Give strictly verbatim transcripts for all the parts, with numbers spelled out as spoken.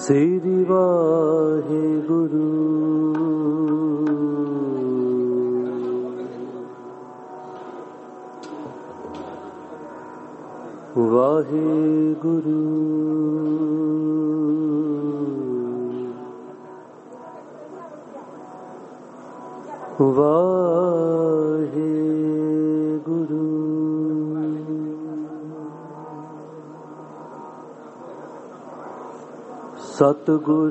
श्री वाहेगुरु वाहेगुरु वाहेगुरु सतगुर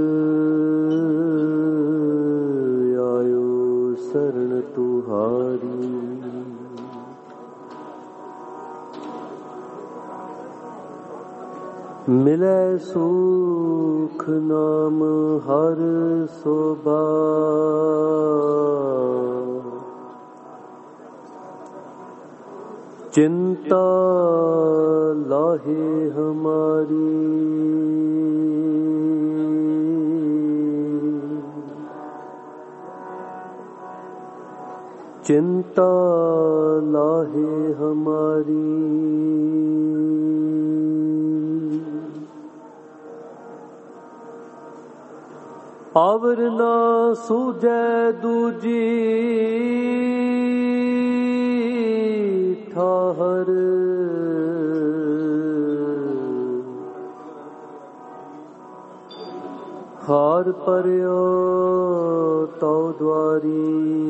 आयो शरण तुहारी मिलै सुख नाम हर सोबा चिंता लाहे हमारी चिंता लाहे हमारी आवर ना सूझै दूजी ठाहर हार पर्यो तो द्वारी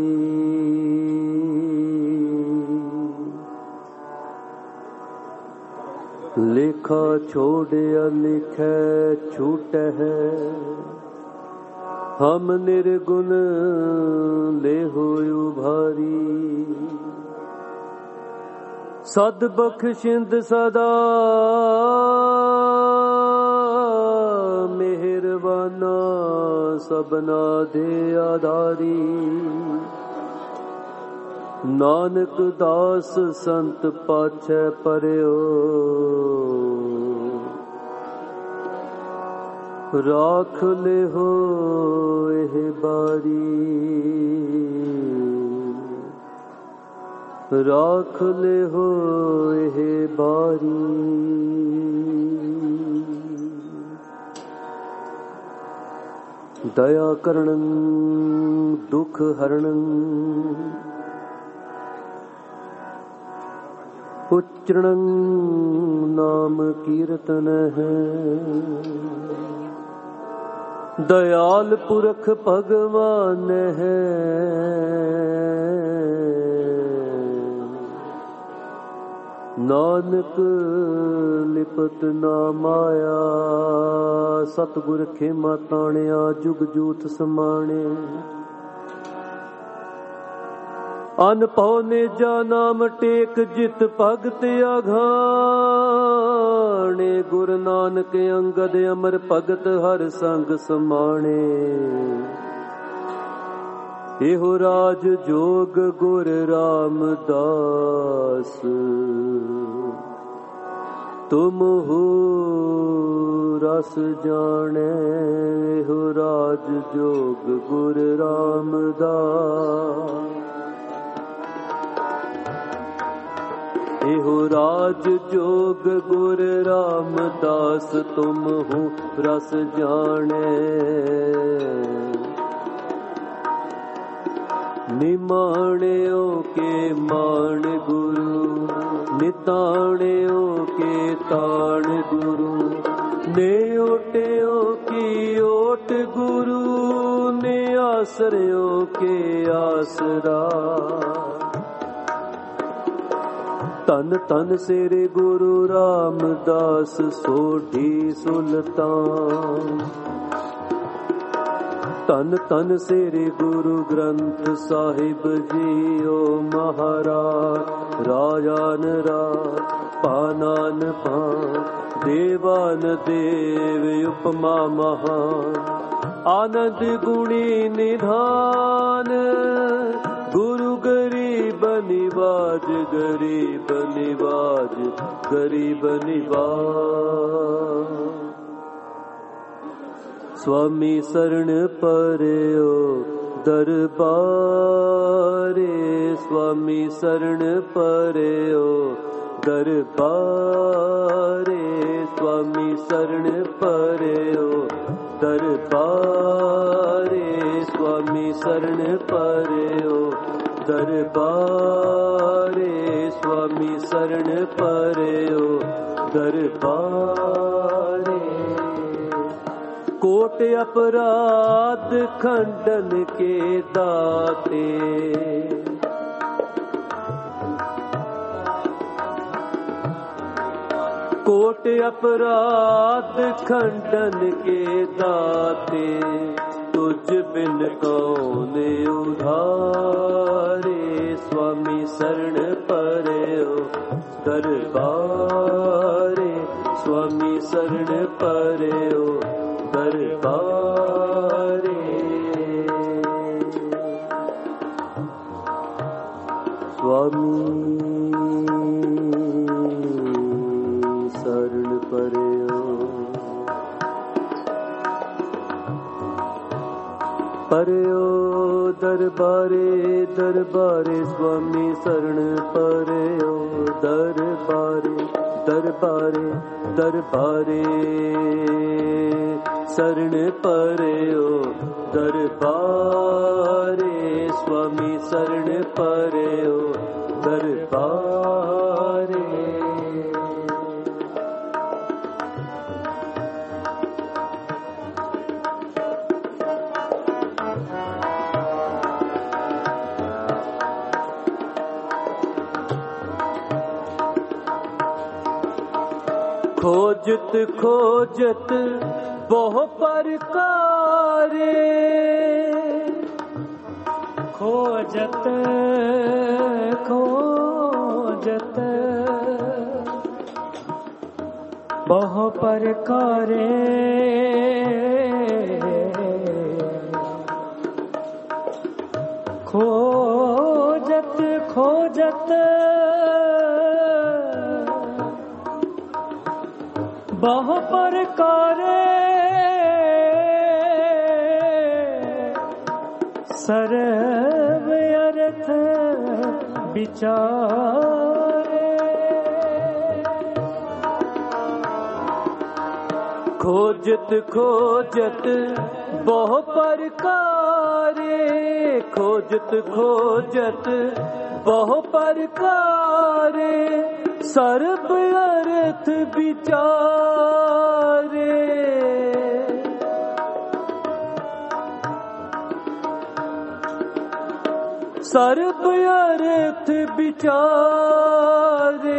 लेखा छोड़िया लिखे छूट है हम निर्गुण ले होयो भारी सद बख्शिंद सदा मेहरबाना सबना दे आधारी नानक दास संत पाछे परयो राख ले हो एह बारी राख ले हो एह बारी दया करणं दुख हरणं उच्चरणं नाम कीर्तन है दयाल पुरख भगवान है नानक लिपत ना माया सतगुर खेमा ताणिया जुग जूथ समाणे अनपौ ने जा नाम टेक जित भगत आघाणे गुर नानक अंगद अमर भगत हर संग समाणे एहो राज जोग गुर रामदास तुम हो रस जाने एहो राज जोग गुर रामदास एहो राज जोग गुर रामदास तुम हो रस जाने निमाणियों के मान गुरु निताणियों के ताण गुरु नेओटियों की ओट गुरु ने आसरियों के आसरा तन तन सेरे गुरु रामदास सोढ़ी सुल्तान तन तन सेरे गुरु ग्रंथ साहिब जियो महाराज राजान राज पानान पान देवान देव उपमा महान आनंद गुणी निधान गुरु गरीब निवाज गरीब निवाज गरीब निवाज स्वामी शरण पर्यो दरबारे स्वामी शरण पर्यो दरबारे स्वामी शरण पर्यो दरबारे स्वामी शरण पर्यो दरबारे स्वामी शरण पर्यो दरबारे कोट अपराध खंडन के दाते कोट अपराध खंडन के दाते तुझ बिन कौन उधारे स्वामी शरण पर्यो दरबारे स्वामी शरण पर्यो दरबारे स्वामी शरण पर्यो पर्यो दरबारे दरबारे स्वामी शरण पर्यो दरबारे दरबारे दरबारे शरण पर्यो दरबारे स्वामी शरण पर्यो दरबारे खोजत खोजत बहु प्रकारे खोजत खोजत बहु प्रकारे खोजत खोजत बहु प्रकारे सर्व अर्थ विचारे खोजत खोजत बहु प्रकारे खोजत खोजत बहु प्रकारे सर्व अर्थ विचारे सर्व अर्थ विचारे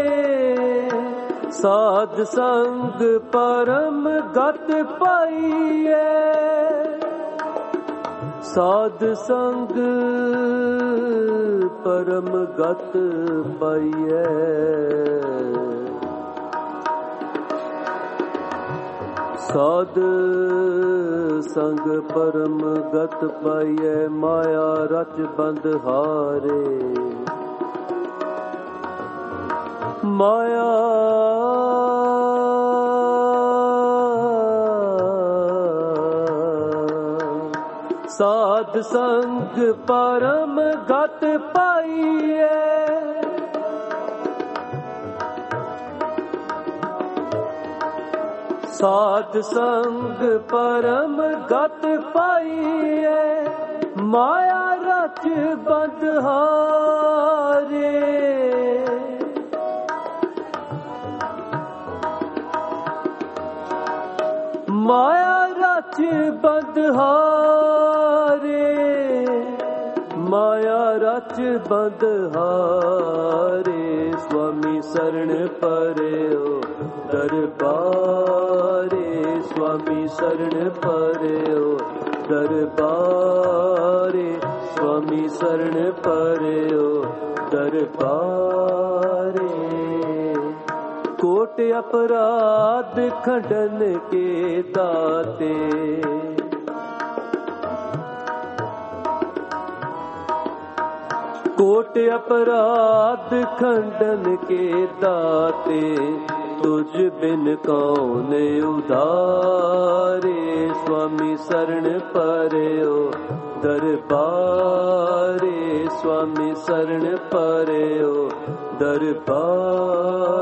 साध संग परम गत पाइए साध संग परम गत पाइए साध संग परम गत पाइए माया रच बंध हारे माया साध संग परम गत पाइए साध संग परम गत पाइए माया रच बंध हारे माया रच बंध हारे माया रच बंध हारे स्वामी शरण पर्यो दरबारे स्वामी शरण पर्यो दरबारे स्वामी शरण पर्यो दरबारे कोट अपराध खंडन के दाते कोट अपराध खंडन के दाते तुझ बिन कौन उधारे स्वामी शरण पर्यो दरबारे स्वामी शरण पर्यो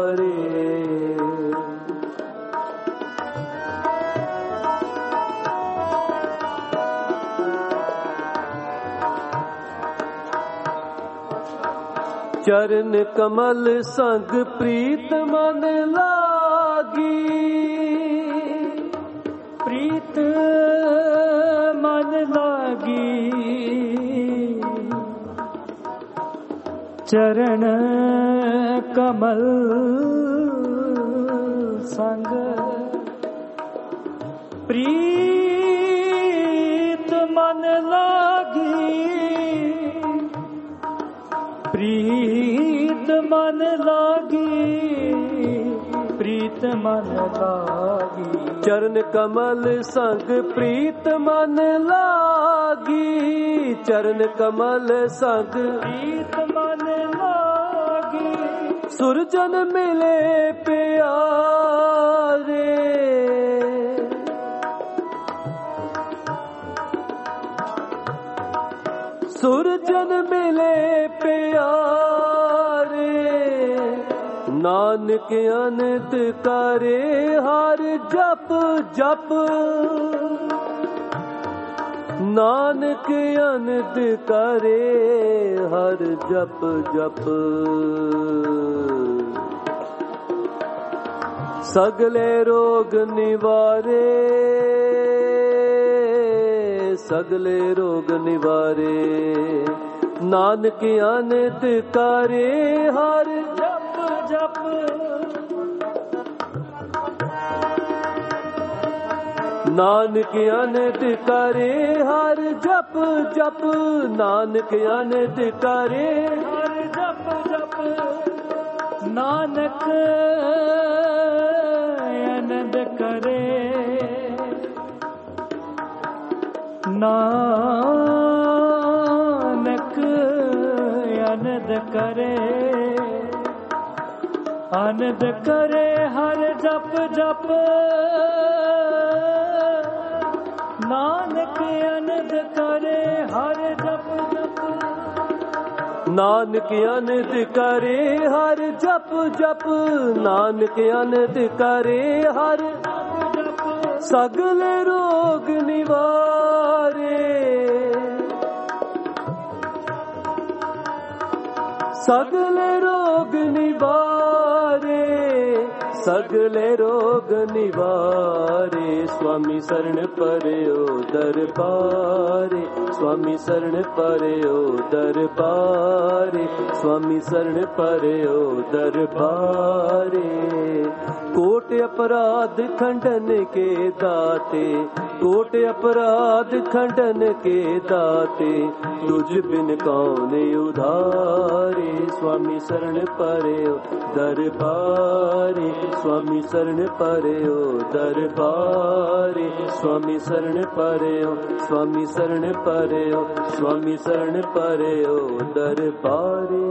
दरबारे चरण कमल संग प्रीत मन लागी, प्रीत मन लागी। चरण कमल संग प्रीत मन लागी, प्रीत मन लागी, प्रीत मन लागी। चरण कमल संग प्रीत मन लागी, चरण कमल संग प्रीत मन लागी। सुरजन मिले प्यारे, सुरजन मिले प्यारे। नानक अनंत करे हर जप जप, नानक अनंत करे हर जप जप। सगले रोग निवारे, सगले रोग निवारे। नानक अनंत करे हर जप जप। नानक अनंत करे हर जप जप, नानक अनंत करे हर जप जप। नानक आनंद करे, नानक आनंद करे, आनंद करे हर जप जप। नानक आनंद करे हर जप जप। नानक अनंत करे हर जप जप, नानक अनंत करे हर जप जप। सगले रोग निवारे, सगले रोग निवारे, सगले रोग निवारे। स्वामी शरण पर्यो दरबारे, स्वामी शरण पर्यो दरबारे, स्वामी शरण पर्यो दरबारे। कोट अपराध खंडन के दाते, कोट अपराध खंडन के दाते। तुझ बिन कौन उधारे, स्वामी शरण पर्यो दरबारे, स्वामी शरण पर्यो दरबारे, स्वामी शरण पर्यो, स्वामी शरण पर्यो, स्वामी शरण पर्यो दरबारे,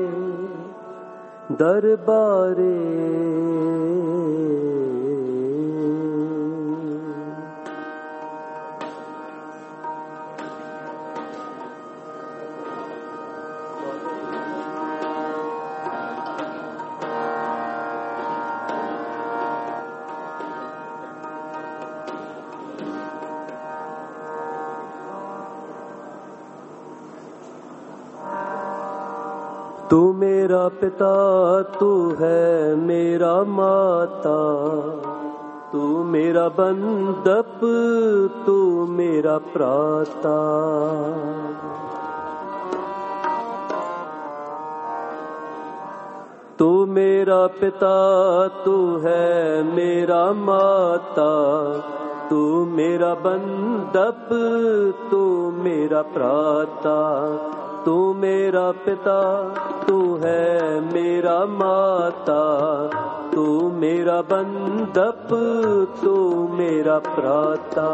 दरबारे। तू मेरा पिता, तू है मेरा माता, तू मेरा बंदप, तू मेरा प्राता। तू मेरा पिता, तू है मेरा माता, तू मेरा बंदप, तू मेरा प्राता। तू मेरा पिता, तू है मेरा माता, तू मेरा बंदप, तू मेरा प्राता।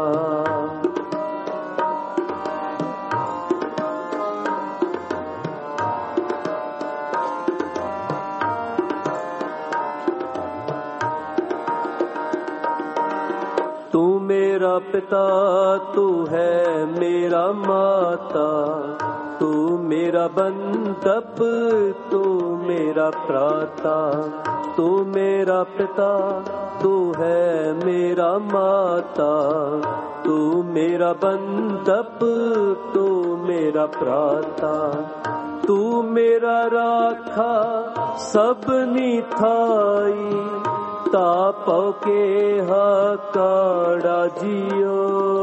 तू मेरा पिता, तू है मेरा माता, तू मेरा बंदप, तू मेरा प्राता। तू मेरा पिता, तू है मेरा माता, तू मेरा बंदप, तू मेरा प्राता। तू मेरा राखा सबनी थाई तापो के हकाड़ा जियो।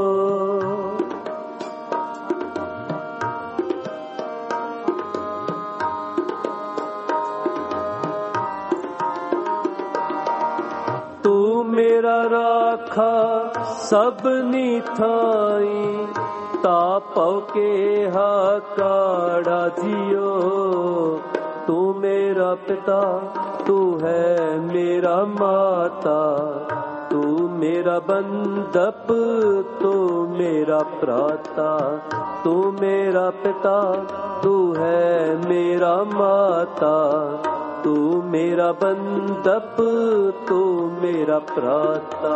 तू मेरा राखा सबनी थाई तापो के हकाड़ा जियो। तू मेरा पिता तू है मेरा माता तू मेरा बंधप तू मेरा भ्राता। तू मेरा पिता तू है मेरा माता तू मेरा बंधप तू मेरा भ्राता।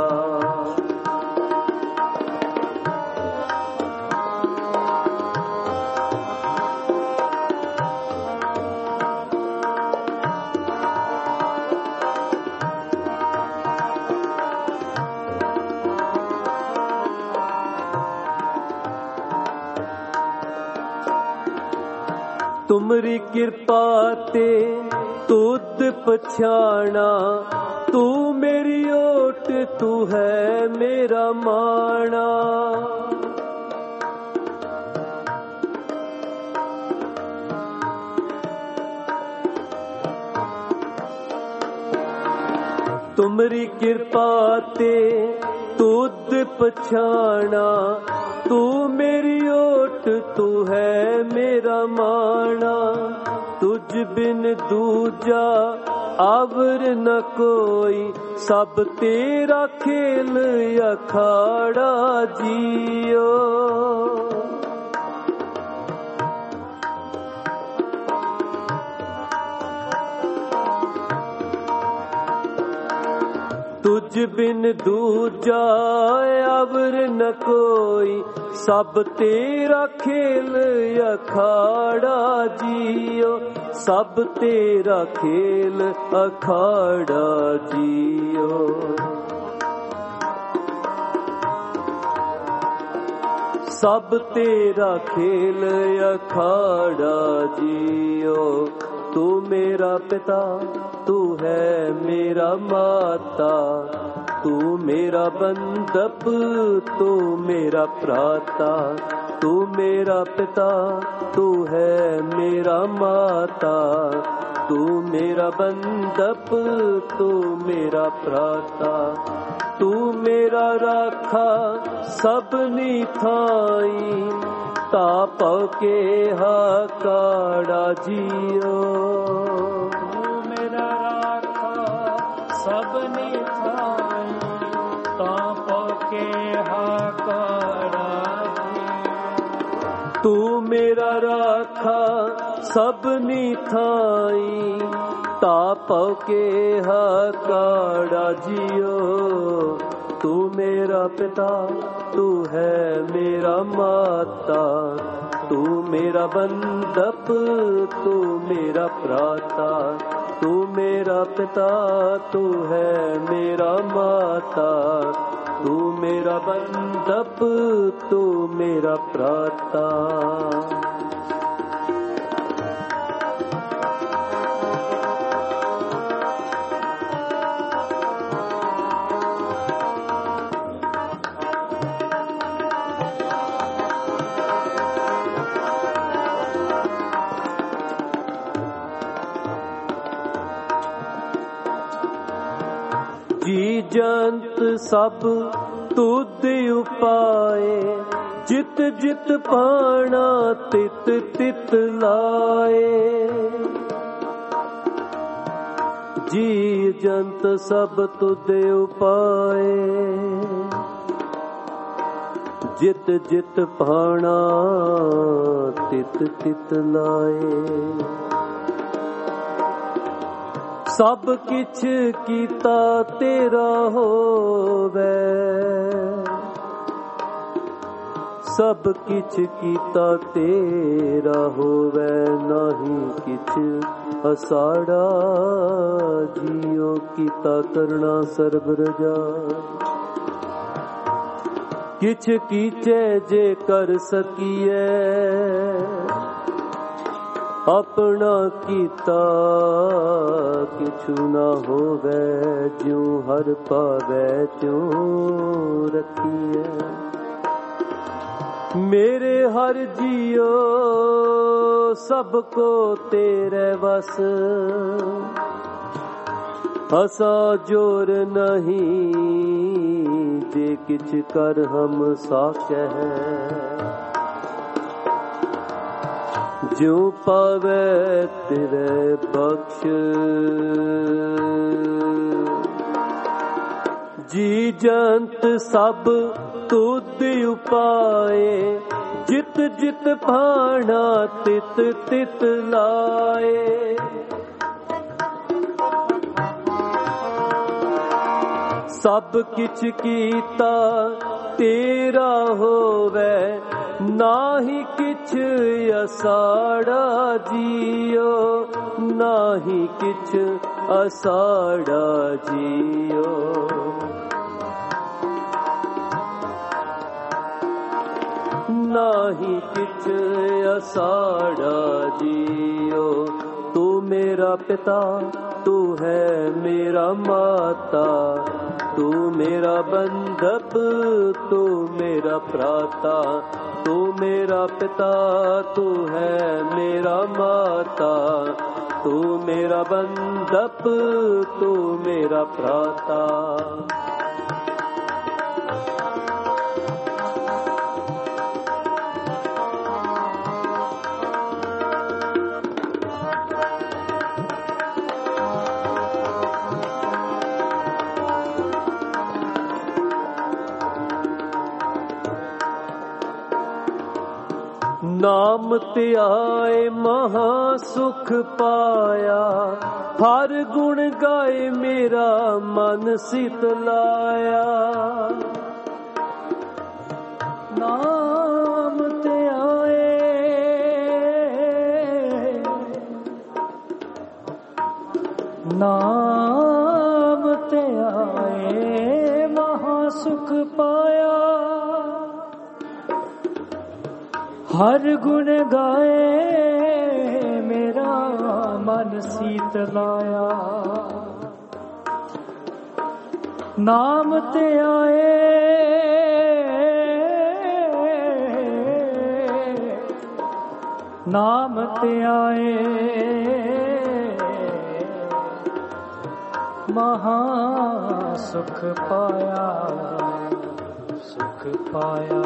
तुमरी कृपा ते तुद पछाना तू मेरी ओट तू है मेरा माना। तुमरी कृपा ते तुद पछाना तू मेरी ओट तू है मेरा माना। तुझ बिन दूजा आवर न कोई सब तेरा खेल अखाड़ा जियो। तुझ बिन दूजा अवर न कोई सब तेरा खेल अखाड़ा जियो। सब तेरा खेल अखाड़ा जियो। सब तेरा खेल अखाड़ा जियो। तू मेरा पिता तू है मेरा माता तू मेरा बंधप तू मेरा भ्राता। तू मेरा पिता तू है मेरा माता तू मेरा बंधप तू मेरा भ्राता। तू मेरा राखा सबनी थाई तापो के हकाड़ा जियो। तू मेरा राखा सबनी थाई तापो के हकाड़ा जियो। तू मेरा राखा सबनी थाई तापो के हकाड़ा जियो। तू मेरा पिता तू है मेरा माता तू मेरा बंधप तू मेरा भ्राता। तू मेरा पिता तू है मेरा माता तू मेरा बंधप तू मेरा भ्राता। जी जंत सब तुद उपाए जित जित पाना तित तित लाए। जी जंत सब तुद उपाए जित जित पाना तित तित लाए। सब किछ कीता तेरा होवे सब किछ कीता तेरा होवे नहीं किछ असाड़ा जियो कीता करना सर्ब रजा। किछ कीचे जे कर सकिए अपना कीता किछु न होवे, ज्यों हर पावे त्यों रखिए। मेरे हर जियो सबको तेरे बस, असा जोर नहीं जे किछ कर हम साके है। ज्यों पावे तेरे बख्श, जी जंत सब तुद उपाए, जित जित भाना तित तित लाए। सब किछ कीता तेरा होवे, नाहि किछ असाड़ा जियो, नाहि किछ असाड़ा जियो। नाहि किछ असाड़ा जियो। तू मेरा पिता, तू है मेरा माता, तू मेरा बंधप, तू मेरा भ्राता। तू मेरा पिता, तू है मेरा माता, तू मेरा बंधप, तू मेरा भ्राता। नाम त्याए महा सुख पाया, हर गुण गाए मेरा मन शीतलाया। नाम त्याए, नाम त्याए महा सुख पाया, हर गुण गाए मेरा मन शीतलाया। नाम ते आए, नाम ते आए महा सुख पाया, सुख पाया।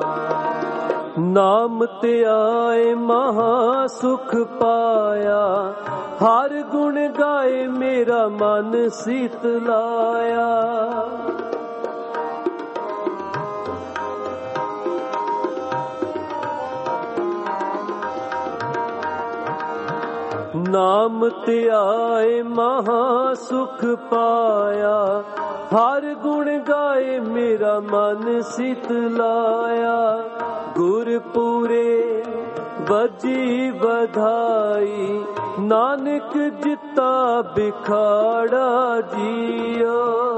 नाम ते आए महा सुख पाया, हर गुण गाए मेरा मन शीतलाया। नाम ते आए महा सुख पाया, हर गुण गाए मेरा मन शीतलाया। गुरपुरे बजी बधाई, नानक जिता बिखाड़ा जियो।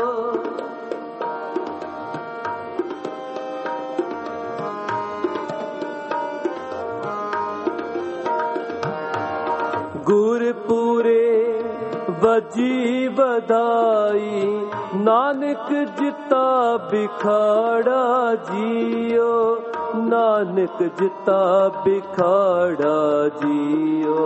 गुरपुरे बजी बधाई, नानक जिता बिखाड़ा जियो। नानक जिता बिखाड़ा जियो।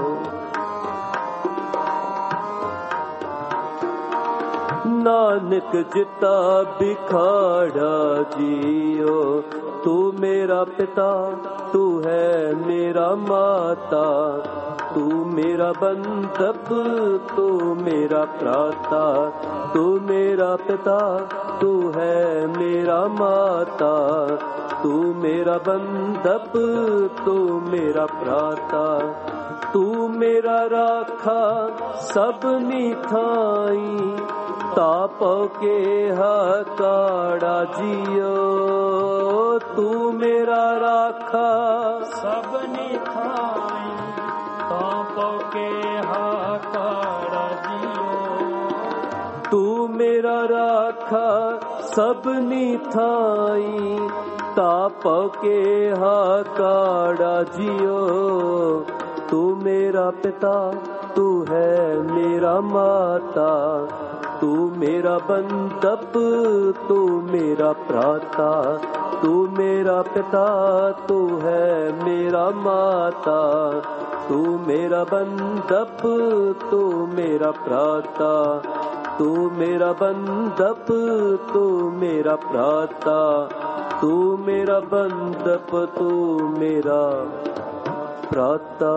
नानक जिता बिखाड़ा जियो। तू मेरा पिता, तू है मेरा माता, तू मेरा बंधप, तू मेरा भ्राता। तू मेरा पिता, तू है मेरा माता, तू मेरा बंधप, तू मेरा भ्राता। तू मेरा राखा सबनी थाई, तापो के हकाड़ा जियो। तू मेरा राखा सबनी थाई, तापो के हकाड़ा जियो। तू मेरा राखा सबनी थाई, ताप के हकाड़ा जियो। तू मेरा पिता, तू है मेरा माता, तू मेरा बंधप, तू मेरा भ्राता, तू मेरा पिता, तू है मेरा माता, तू मेरा बंधप, तू मेरा भ्राता, तू मेरा बंधप, तू मेरा भ्राता, तू मेरा बंधप, तू मेरा भ्राता।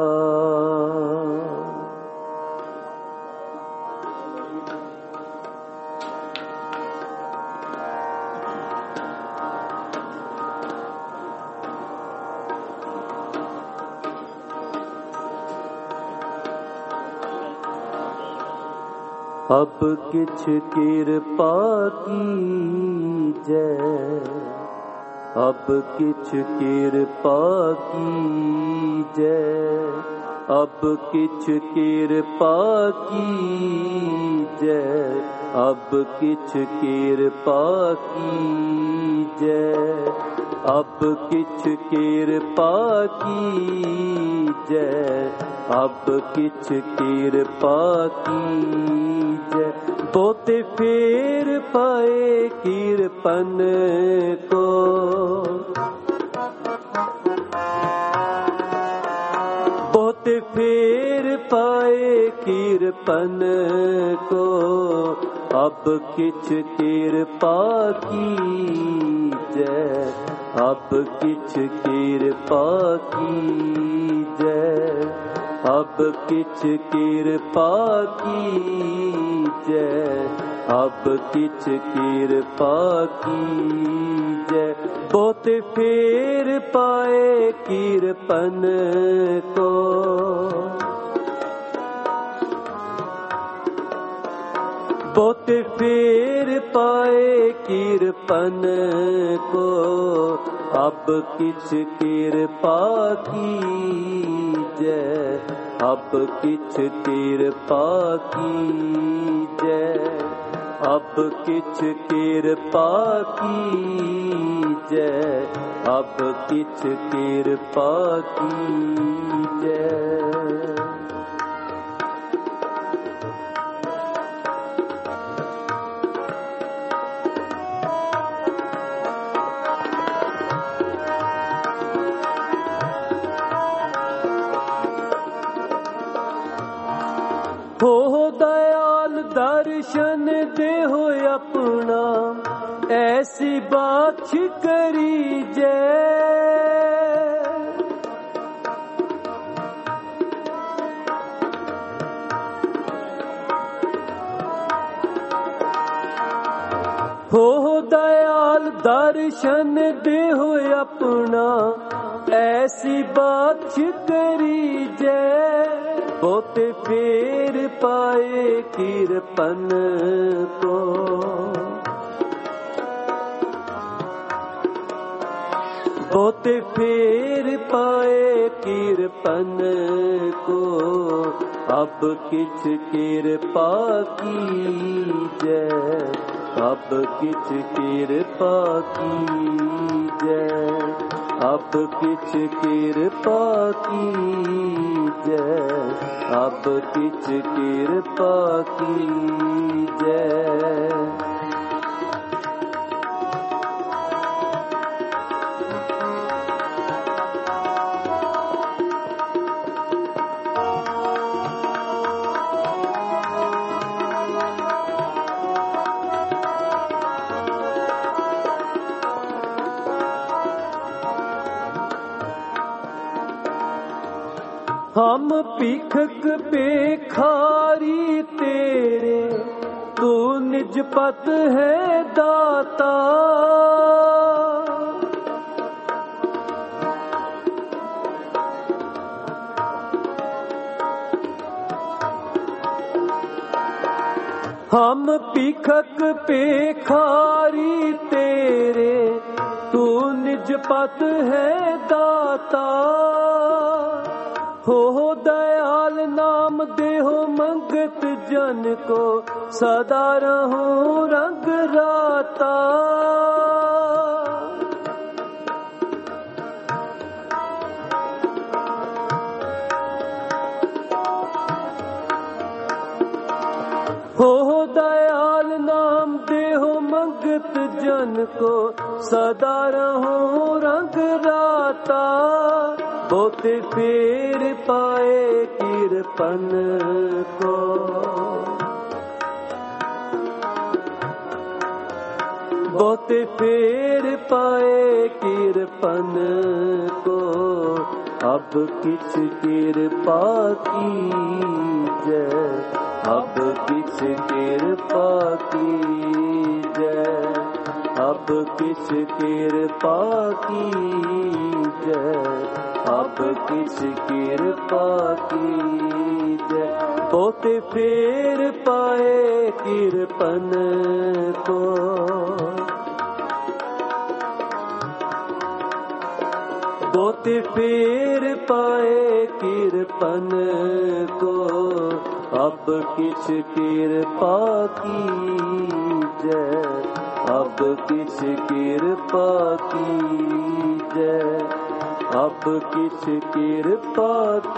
अब किछ कृपा कीजै, अब किछ कृपा कीजै, अब किछ कृपा कीजै, अब किछ कृपा कीजै, अब किछ कृपा कीजै, अब किछ कृपा कीजै। बोते फेर पाए कीर्पन को, बोते फेर पाए कीर्पन को, अब किछ कृपा कीजै, अब किछ कृपा कीजै, अब किछ कृपा कीजै, अब किछ कृपा कीजै। बोते फेर पाए कीर्पन को, बोते फेर पाए कीर्पन को, अब किछ कृपा कीजै, अब किछ कृपा कीजै, अब किछ कृपा कीजै, अब किछ कृपा कीजै। हो दयाल दर्शन देहो अपना, ऐसी बात करीजै, हो दयाल दर्शन देहो अपना, ऐसी बात करीजै। बोते फेर पाए कीर्पन को, बोते फेर पाए कीर्पन को, अब किछ कृपा कीजै, अब किछ कृपा कीजै, अब किछ कृपा कीजै, अब किछ कृपा कीजै। हम भिखक भिखारी तेरे, तू निज पत है दाता, हम भिखक भिखारी तेरे, तू निज पत है दाता। हो दयाल नाम देहो मंगत जन को, सदा रहूं रंग राता। हो दयाल नाम देहो मंगत जन को सदा रहो रंग राता बोते फेर पाए किरपन को बोते फेर पाए किरपन को अब किछ किरपा कीजै अब किछ किरपा कीजै अब किछ किरपा कीजै अब किछ किरपा कीजै बोते फेर पाए किरपन को बोते फेर पाए किरपन को अब किछ किरपा कीजै अब किछ किरपा कीजै अब किछ किरपा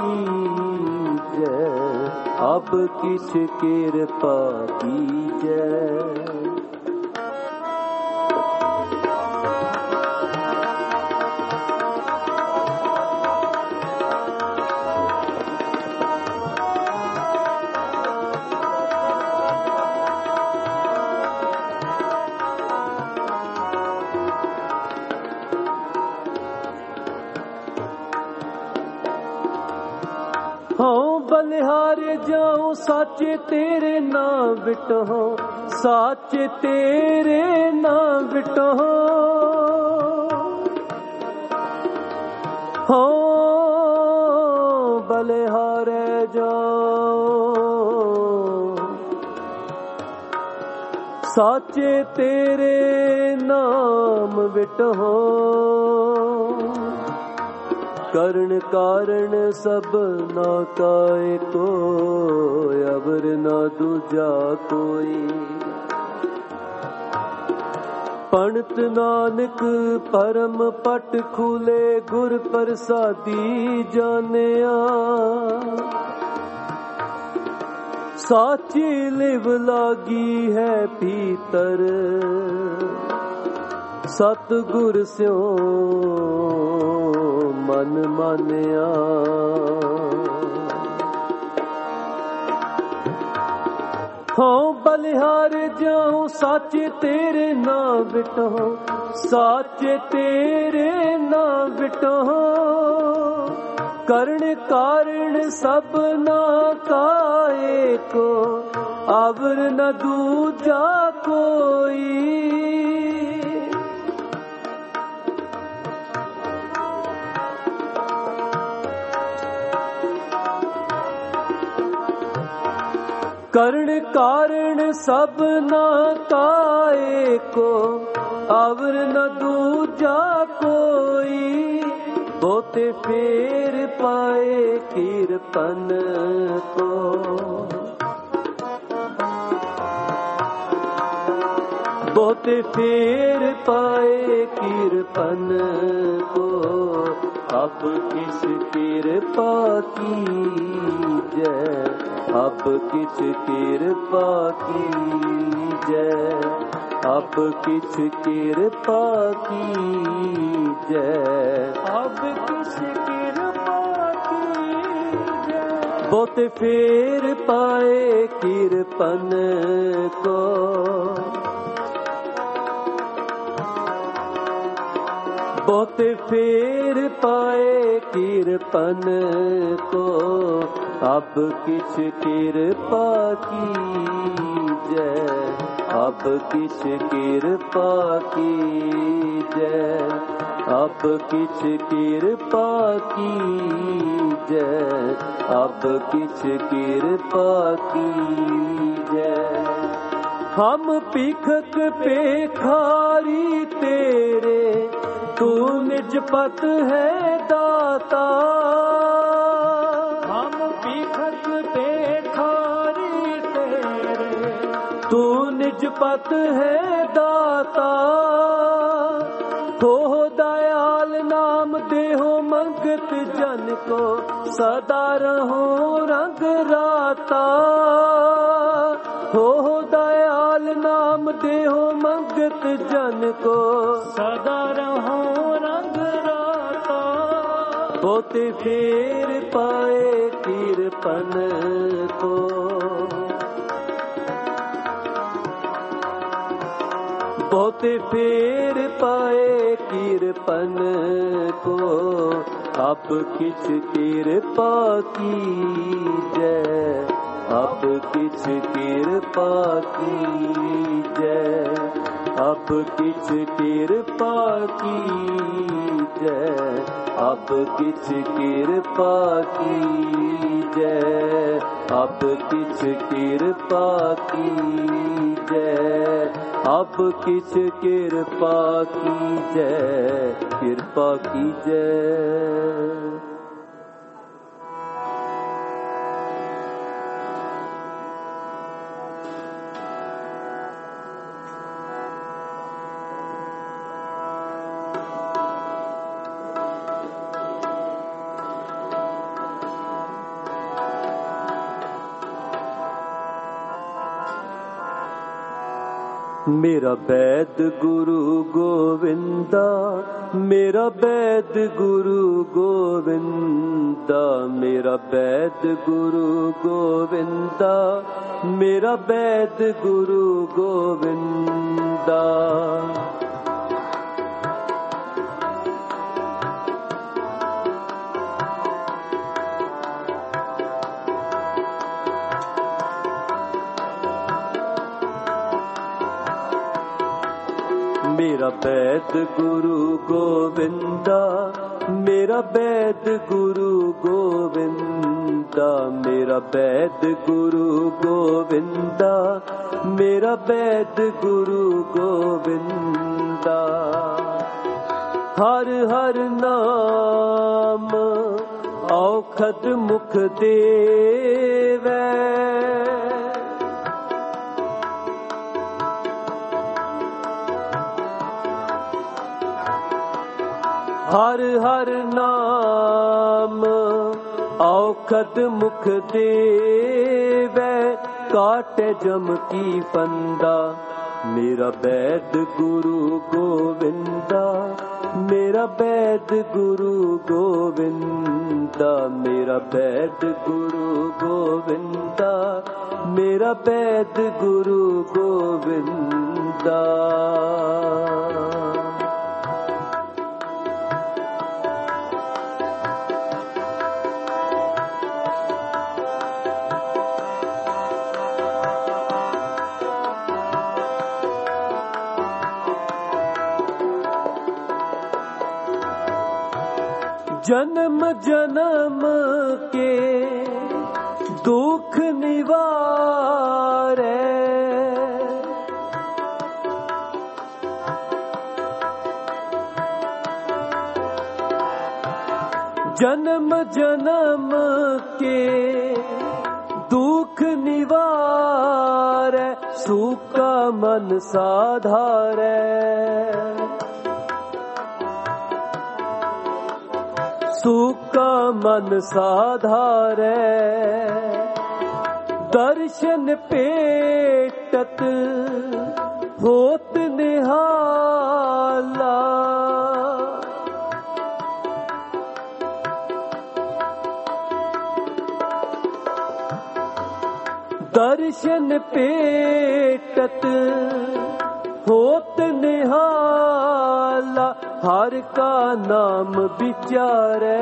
कीजै अब किछ किरपा कीजै। हाँ बलिहारे जाऊं साचे तेरे नाम बिटो साचे तेरे नाम बिटो हाँ बलिहारे जाऊं साचे तेरे नाम बिटो करण कारण सब ना काए को अवर ना दूजा कोई पंडित नानक परम पट खुले गुर प्रसादी जानिया साची लिव लागी है भीतर सतगुर स्यों मन मानिया हाँ बलिहार जाऊं साचे तेरे नाम बिटो साचे तेरे नाम बिटो करण कारण सब ना काए को आवर न दूजा कोई करण कारण सब ना काए को अवर न दूजा कोई बोते फेर पाए किरपन को बोते फेर पाए किरपन को अब किस किरपा कीजै अब किछ किरपा कीजै अब किछ किरपा कीजै अब किछ किरपा कीजै बोते फेर पाए किरपन को बोते फेर पाए किरपन को अब किछ किरपा कीजै अब किछ किरपा कीजै अब किछ किरपा कीजै अब किछ किरपा कीजै हम भिखक पेखारी तेरे तू निज पत है दाता हम भिखक पेखारी तेरे तू निज पत है दाता हो दयाल नाम देहो मंगत जन को सदा रहो रंग राता हो दयाल नाम देहो मंगत जन को, सदा रहो रंग राता। होते फेर पाए कीरपन को, बहुते फेर पाए कीरपन को। अब किछ कृपा कीजै, अब किछ कृपा कीजै, अब किछ कृपा कीजै, अब किछ कृपा कीजै, अब किछ कृपा कीजै, अब किछ कृपा कीजै, कृपा कीजै। मेरा बैद गुरु गोविंदा, मेरा बैद गुरु गोविंदा, मेरा बैद गुरु गोविंदा, मेरा बैद गुरु गोविंदा। मेरा बैद गुरु गोविंदा, मेरा बैद गुरु गोविंदा, मेरा बैद गुरु गोविंदा, मेरा बैद गुरु गोविंदा। हर हर नाम औखद मुख देवै, हर हर नाम औखद मुख देवै, काटे जम की फंदा। मेरा बैद गुरु गोविंदा, मेरा बैद गुरु गोविंदा, मेरा बैद गुरु गोविंदा, मेरा बैद गुरु गोविंदा। जन्म जन्म के दुख निवारे, जन्म जन्म के दुख निवारे, सूका मन साधारे। सूका मन साधारे, दर्शन पेटत होत निहाला। दर्शन पेटत होत निहाला, हर का नाम विचारे।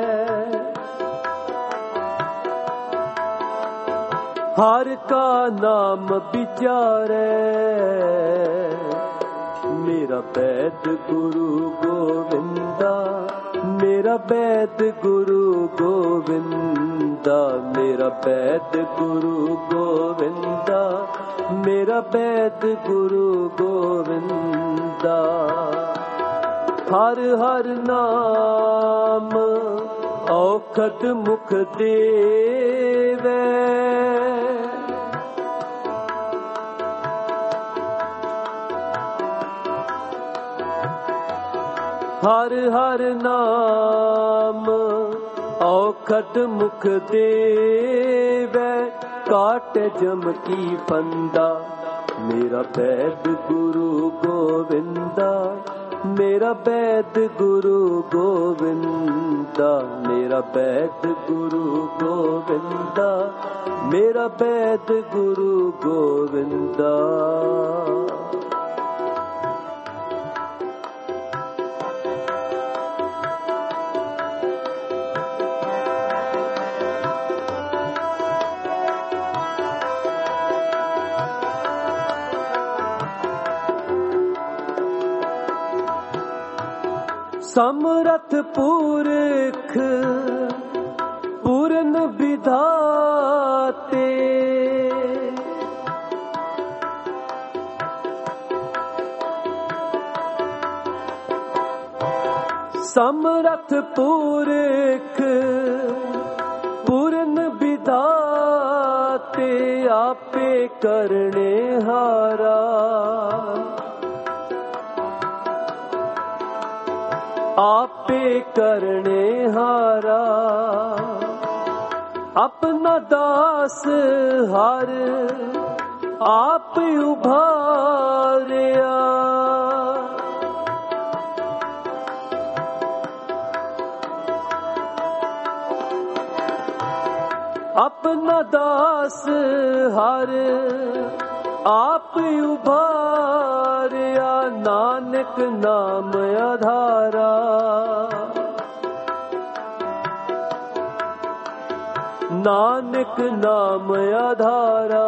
हर का नाम विचारे। मेरा बैद गुरु गोविंदा, मेरा बैद गुरु गोविंदा, मेरा बैद गुरु गोविंदा, मेरा बैद गुरु गोविंदा। हर हर नाम औखद मुख देवै, हर हर नाम औखद मुख देवै, काट जम की फंदा। मेरा वैद गुरु गोविंदा, मेरा वैद गुरु गोविंदा, मेरा वैद गुरु गोविंदा, मेरा वैद गुरु गोविंदा। समरथ पुरख पूर्ण विधाते, समरथ पुरख पूर्ण विधाते, आपे करने हारा, आपे करने हारा। अपना दास हर आप उभारिया, अपना दास हर आप उभारिया। नानक नाम आधारा, नानक नाम आधारा।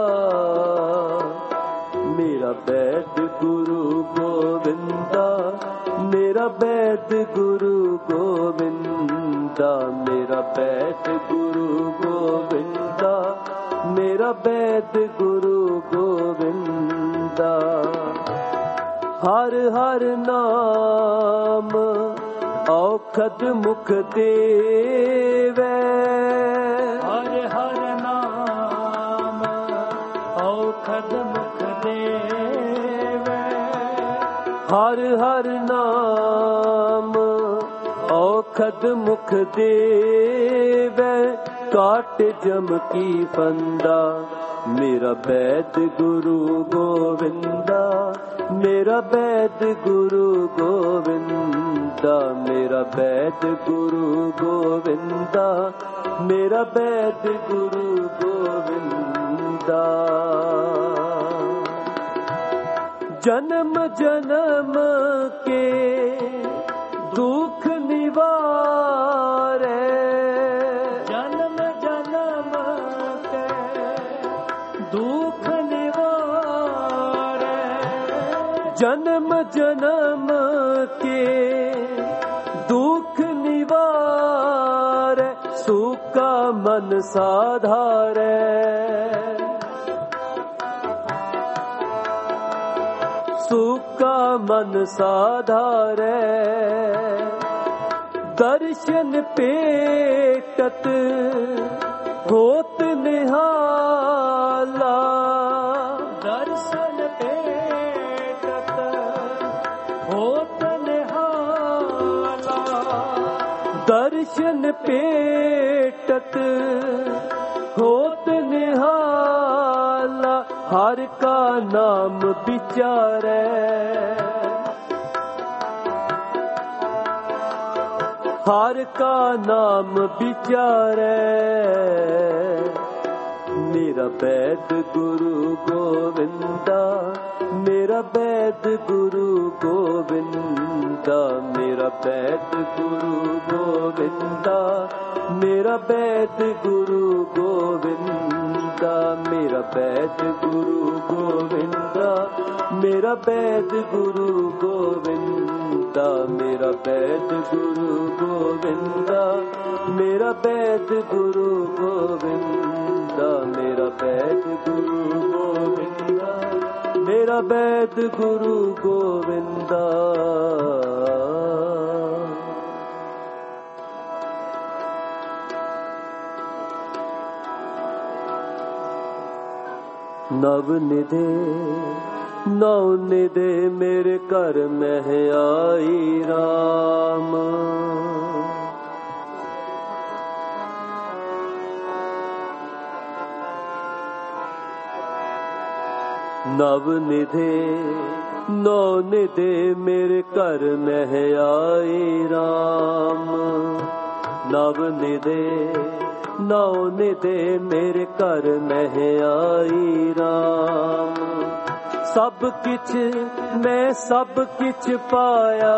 मेरा वैद गुरु गोविंदा, मेरा वैद गुरु गोविंदा, मेरा वैद गुरु गोविंदा, मेरा वैद गुरु गोविंदा। हर हर नाम औखद मुख देवै, हर हर नाम औखद मुख देवै, हर हर नाम औखद मुख देवै। काट जम की फंदा, मेरा वैद गुरु गोविंदा, मेरा वैद गुरु गोविंदा, मेरा वैद गुरु गोविंदा, मेरा वैद गुरु गोविंदा। जन्म जन्म के दुख निवारे, जन्म जन्म के दुख निवारे, जन्म जन्म के दुख निवारे। सूका मन साधारे, सूका मन साधारे। दर्शन पेटत होत निहाला, दर्शन पेटत होत निहाला, दर्शन पेटत होत निहाला। हर का नाम विचारे, हर का नाम विचारे। मेरा वैद गुरु गोविंदा, मेरा वैद गुरु गोविंदा, मेरा वैद गुरु गोविंदा, मेरा वैद गुरु गोविंदा, मेरा वैद गुरु गोविंदा, मेरा वैद गुरु गोविंदा, मेरा वैद गुरु गोविंदा, मेरा वैद गुरु गोविंदा, मेरा वैद गुरु गोविंदा, मेरा वैद गुरु गोविंदा। नव निधे नौ निधे मेरे घर में है आई राम। ਨਵ ਨਿਧੇ ਨੌ ਨਿਧੇ ਮੇਰੇ ਘਰ ਮਹਿ ਆਏ ਰਾਮ। ਨਵ ਨਿਧੇ ਨੌ ਨਿਧੇ ਮੇਰੇ ਘਰ ਮਹਿ ਆਈ ਰਾਮ। ਸਭ ਕਿਛ ਮੈਂ ਸਭ ਕਿਛ ਪਾਇਆ,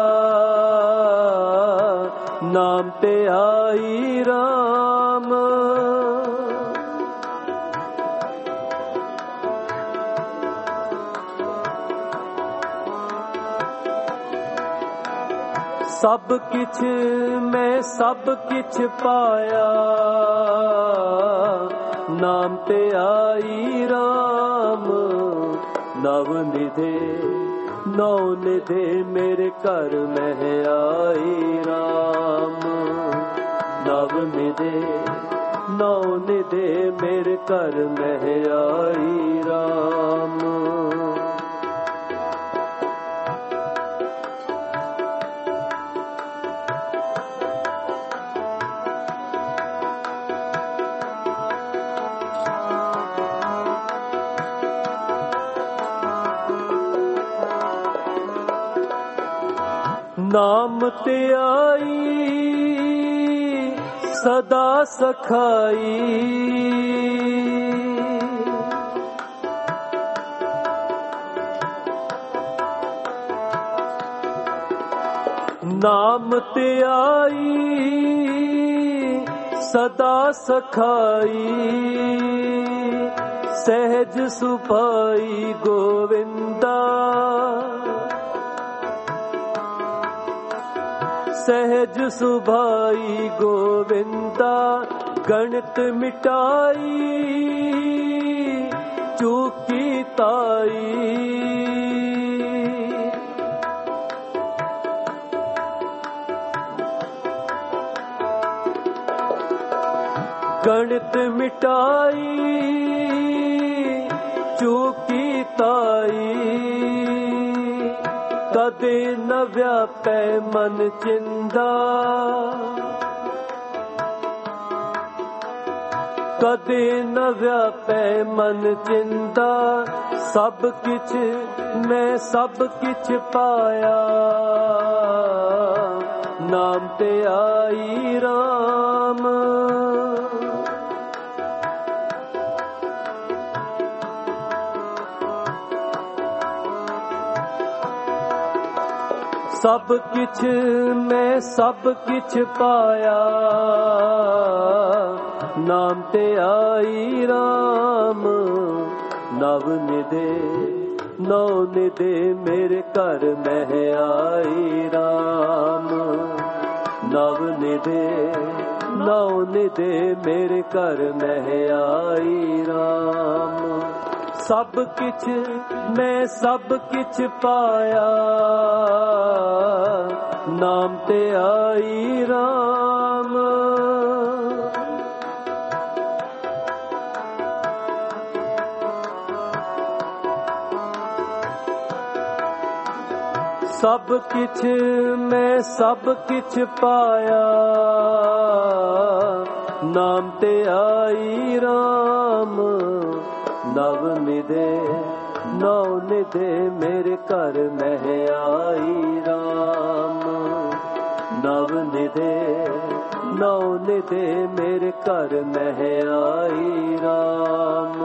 ਨਾਮ ਤੇ ਆਈ ਰਾਮ। ਸਭ ਕਿਛ ਮੈਂ ਸਭ ਕਿਛ ਪਾਇਆ, ਨਾਮ ਤੇ ਆਈ ਰਾਮ। ਨਵ ਨਿਧੇ ਨੌ ਨਿਧੇ ਮੇਰੇ ਘਰ ਮਹਿ ਆਈ ਰਾਮ। ਨਵ ਨਿਧੇ ਨੌ ਨਿਧੇ ਮੇਰੇ ਘਰ ਮਹਿ ਆਈ ਰਾਮ। ਨਾਮ ਤੇ ਆਈ ਸਦਾ ਸਖਾਈ, ਨਾਮ ਤੇ ਆਈ ਸਦਾ ਸਖਾਈ। ਸਹਿਜ ਸੁਭਾਈ ਗੋਵਿੰਦਾ, ਸਹਿਜ ਸੁਭਾਈ ਗੋਵਿੰਦਾ। ਗਣਤ ਮਿਟਾਈ ਚੂਕੀ ਤਾਈ, ਗਣਤ ਮਿਟਾਈ ਚੂਕੀ ਤਾਈ। ਕਦੇ ਨ ਵਿਆਪੈ ਮਨ ਚਿੰਦਾ, ਕਦੇ ਨ ਵਿਆਪੈ ਮਨ ਚਿੰਦਾ। ਸਭ ਕਿਛ ਮੈਂ ਸਭ ਕਿਛ ਪਾਇਆ, ਨਾਮ ਤੇ ਆਈ ਰਾਮ। ਸਭ ਕਿਛ ਮੈਂ ਸਭ ਕਿਛ ਪਾਇਆ, ਨਾਮ ਤੇ ਆਈ ਰਾਮ। ਨਵ ਨਿਧੇ ਨੌ ਨਿਧੇ ਮੇਰੇ ਘਰ ਮਹਿ ਆਈ ਰਾਮ। ਨਵ ਨਿਧੇ ਨੌ ਨਿਧੇ ਮੇਰੇ ਘਰ ਮਹਿ ਆਈ ਰਾਮ। ਸਭ ਕਿਛ ਮੈਂ ਸਭ ਕਿਛ ਪਾਇਆ, ਨਾਮ ਤੇ ਆਈ ਰਾਮ। ਸਭ ਕਿਛ ਮੈਂ ਸਭ ਕਿਛ ਪਾਇਆ, ਨਾਮ ਤੇ ਆਈ ਰਾਮ। ਨਵ ਨਿਧੇ ਨੌ ਨਿਧੇ ਮੇਰੇ ਘਰ ਮਹਿ ਆਈ ਰਾਮ। ਨਵ ਨਿਧੇ ਨੌ ਨਿਧੇ ਮੇਰੇ ਘਰ ਮਹਿ ਆਈ ਰਾਮ।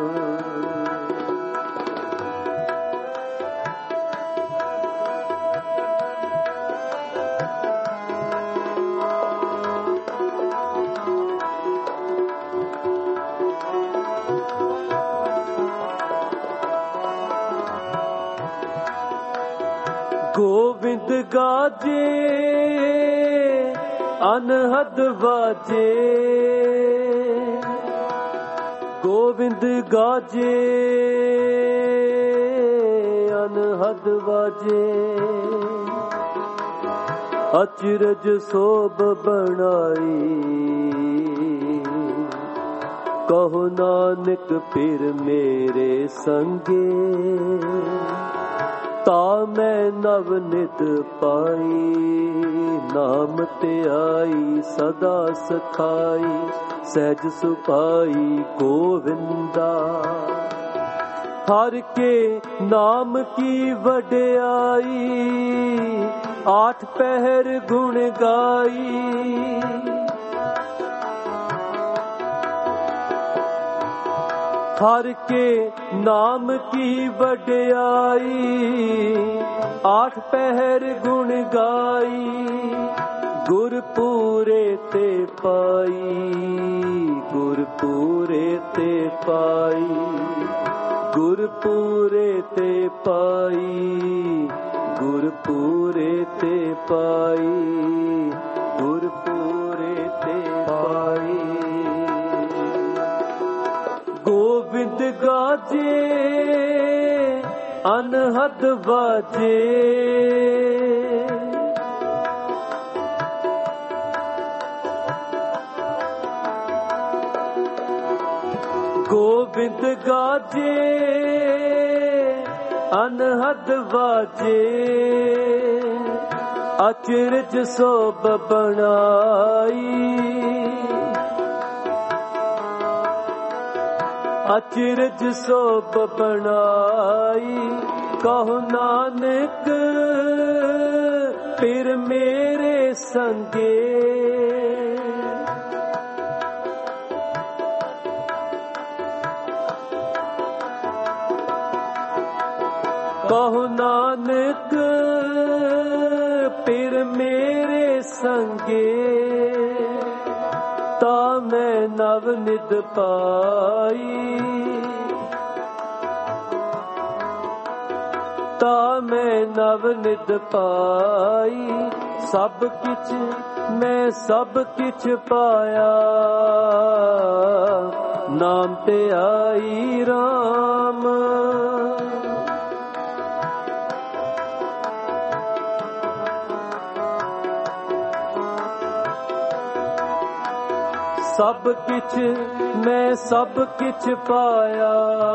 ਗੋਬਿੰਦ ਗਾਜੇ ਅਨਹਦ ਵਾਜੇ, ਗੋਬਿੰਦ ਗਾਜੇ ਅਨਹਦ ਵਾਜੇ। ਅਚਰਜ ਸੋਭ ਬਣਾਈ, ਕਹੋ ਨਾਨਕ ਫਿਰ ਮੇਰੇ ਸੰਗੇ। ਤਾ ਮੈਂ ਨਵ ਨਿਤ ਪਾਈ, ਨਾਮ ਤੇ ਆਈ ਸਦਾ ਸਖਾਈ। ਸਹਿਜ ਸੁਭਾਈ ਗੋਵਿੰਦਾ, हर के नाम की वड्याई, आठ पहर गुण गाई। हर के नाम की वड्याई, आठ पहर गुण गाई। गुरपूरे ते पाई, गुरपूरे ते पाई, गुरपूरे ते पाई, गुरपूरे ते पाई, गुरपूरे ते पाई। गोविंद गाजे अनहद बाजे, गोविंद गाजे अनहद बाजे। अचरज सोभ बनाई, अचरज सोभ बनाई। कहो नानक फिर मेरे संगे, कहो नानक फिर मेरे संगे। ता मैं नव निध पाई, ता मैं नव निध पाई। सब किछ मैं सब किछ पाया, नाम ते आई राम। सब किछ मैं सब किछ पाया,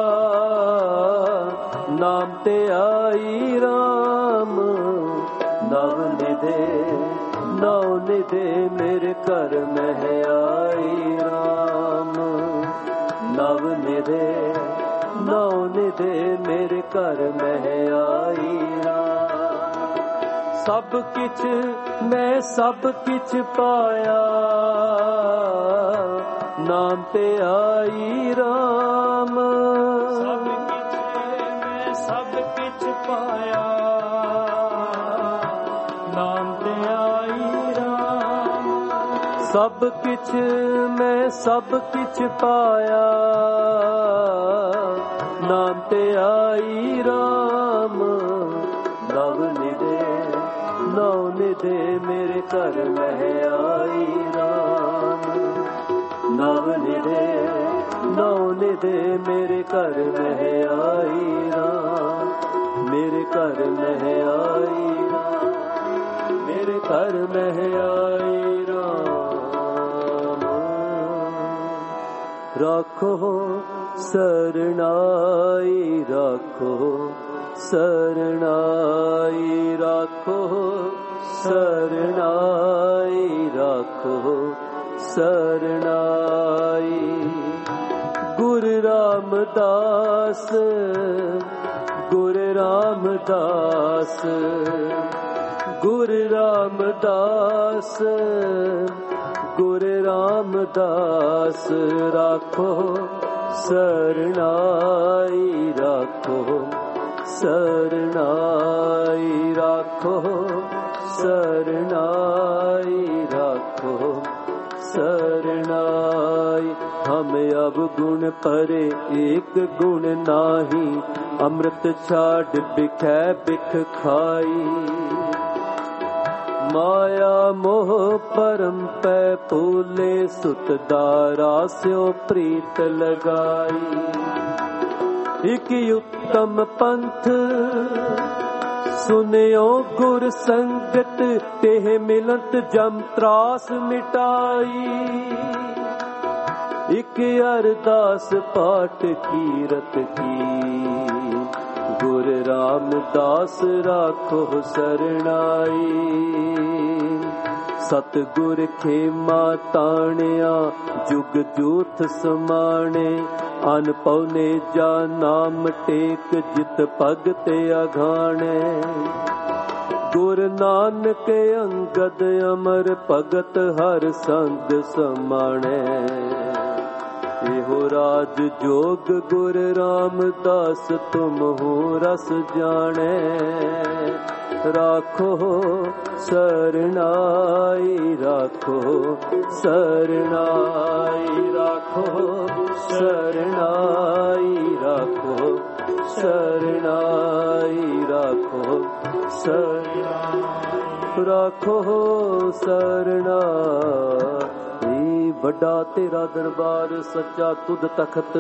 नाम ते आई राम। नव निधे नव निधे मेरे घर में आई राम। नव निधे नव निधे मेरे घर में आई राम। सब किछ मैं सब किछ पाया, नाम ते आई राम। सब किछ मैं सब किछ पाया, नाम ते आई राम। सब किछ मैं सब किछ पाया, नाम ते आई राम। नव निधे नव निधे मेरे घर में आई राम। नव निधे नव निधे मेरे घर में आई राम। मेरे घर में आई राम, मेरे घर में आई राम। राखो सरनाई, राखो सरनाई, राखो सरनाई, राखो सरनाई। गुरु रामदास गुरु रामदास, गुरु रामदास गुरु रामदास। राखो सरनाई, राखो सरनाई, राखो सरनाई, राखो सरनाई। हम अब गुण परे एक गुण नाही, अमृत छाड़ बिखै बिख खाई। माया मोह परम पै फूले, सुत दारा स्यो प्रीत लगाई। एक उत्तम पंथ सुनियो गुर संगत, तेह मिलत जम त्रास मिटाई। एक अरदास पाठ कीरत की, गुर गुर रामदास राखो सरनाई। सतगुर खेमा ताणिया जुग जूथ समाणे। अन पौने जा नाम टेक जित भगत अघाणे। गुर नानक अंगद अमर भगत हर संग समाणे। एहो राज जोग गुर रामदास तुम हो रस जाने। राखो सरनाई राखो सरनाई राखो सरनाई राखो सरनाई राखो सरनाई राखो सरनाई। वड्डा तेरा दरबार सच्चा तुद तखत।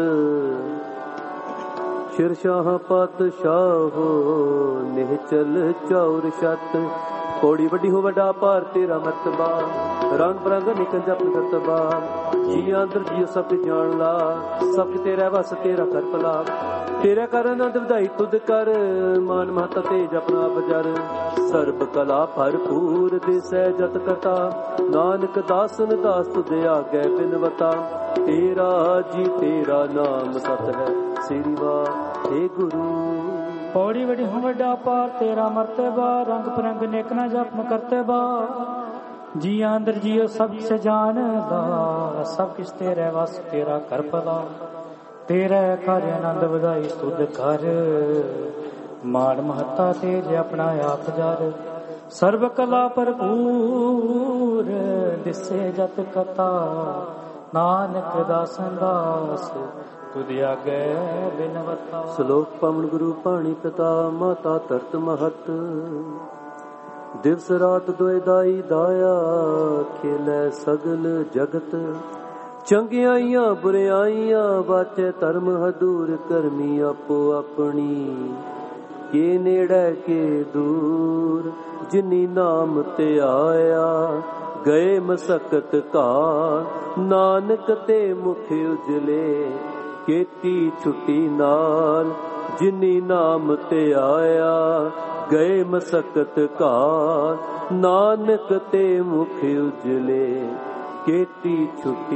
शिरशाह पातशाह निहचल चौर छत। पौड़ी वड्डी हो वड्डा भार तेरा मरतबा। रंग बरंग निकल जप करतबा। जी अंदर जी सब जान ला। सब तेरा वस तेरा कर भला। तेरा कर आनंद ਵਧਾਈ तुद कर। मान महता तेज अपना बजर। सर्ब कला भरपूर दिसै जत कथा। नानक दासन दास तुझे आगे बिनवता। तेरा जी तेरा नाम सत है श्री वाह हे गुरु। पौड़ी वड्डी हो वड्डा पार तेरा मरतबा। रंग परंग नेक न जपन करतबा। जी अंदर जियो सब से जानदा। सब किस तेरे वस तेरा कर भला। तेरा कर आनंद ਵਧਾਈ तुद कर। मान महता तेज अपना आप जर। सर्व कला भरपूर दिसे जत कथा। नानक दासन दास तुद आगे बिनवता। श्लोक पवन गुरु पाणी पिता माता तरत महत। दिवस रात दोए दाई दाया खेलै सगल जगत। चंगियाइयां बुरियाइयां बाचे धर्म हदूर करमी आपो अपनी। के नेड़े के दूर जिनी नाम ते आया। गए मसकत काल नानक ते मुख उजले। केती छुट्टी नाल जिनी नाम ते आया। गए मसकत काल नानक ते मुख उजले। केती छुट्टी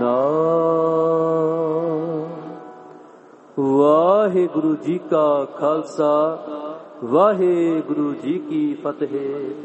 नाल। वाहिगुरु जी का खालसा वाहिगुरु जी की फतेह।